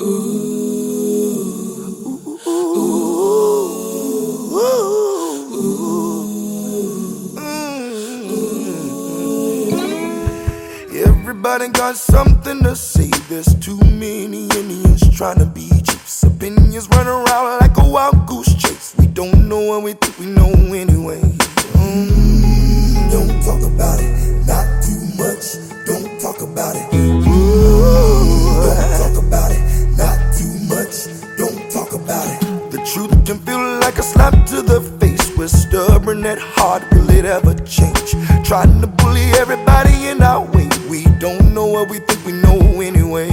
Everybody got something to say. There's too many Indians trying to be chiefs. Opinions run around like a wild goose chase. We don't know what we think we know anyway. Don't talk about it, not too much. Don't talk about it. Don't talk about it, not too much. Don't talk about it. The truth can feel like a slap to the face. We're stubborn at heart, will it ever change? Trying to bully everybody in our way. We don't know what we think we know anyway.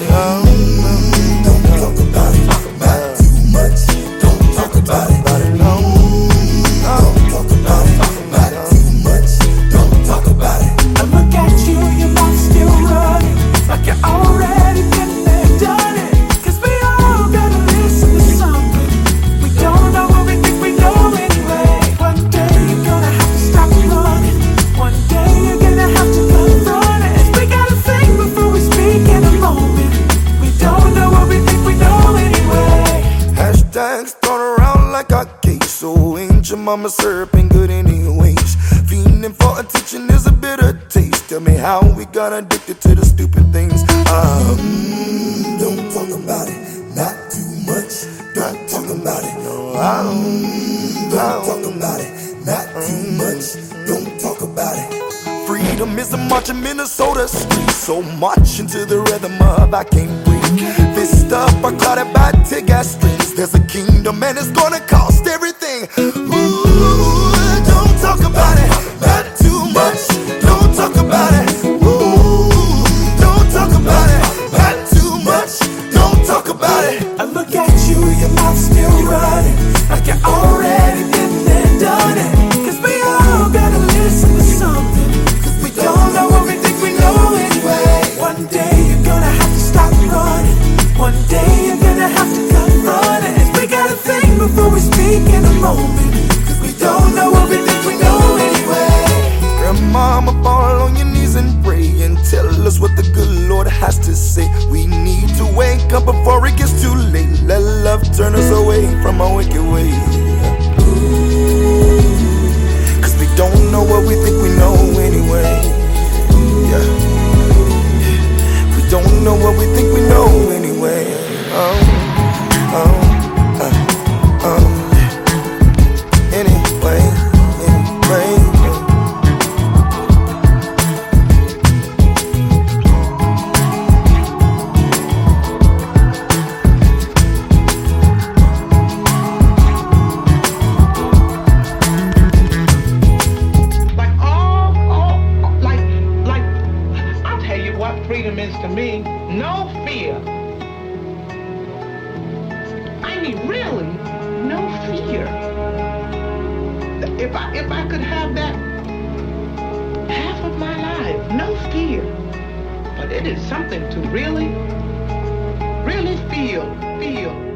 Don't talk about it, not too much. Don't talk about it. Don't talk about it, not too much. Don't talk about it. I look at you, your mouth still running, like you already been there, done it. 'Cause we all gotta listen to something. We don't know what we think we know anyway. One day you're gonna have to stop running. One day you're gonna have to confront it. We gotta think before we speak in a moment. We don't know what we think we know anyway. Hashtags thrown around like a case. So ain't your mama serving good anyways? Feeling for attention is a bitter taste. Tell me how we got addicted to the stupid things. Don't talk about it, not too much. Don't talk about it. Don't talk about it, not too much. Don't talk about it. Freedom is a march in Minnesota streets. So march into the rhythm of I can't breathe. Fist up, I caught it by Gas streets. There's a kingdom and it's gonna cost everything. Ooh, don't talk about it, not too much. Don't talk about it. Ooh, don't talk about it, not too much. Don't talk about it. I look at you, your mouth still running, like you already been there, done it. 'Cause we all gotta listen to something. 'Cause we don't know what we think we know anyway. One day you're gonna have to stop running. One day you're gonna have to confront it. We gotta think before we speak in a moment. 'Cause we don't know what we think we know anyway. Grandmama, fall on your knees and pray and tell us what the good Lord has to say. We need to wake up before it gets too late. Let love turn us away from our wicked ways. 'Cause we don't know what we think we know anyway. Yeah. We don't know what we think we know anyway. Freedom is to me no fear. I mean, really, no fear. If I could have that half of my life, no fear. But it is something to really feel.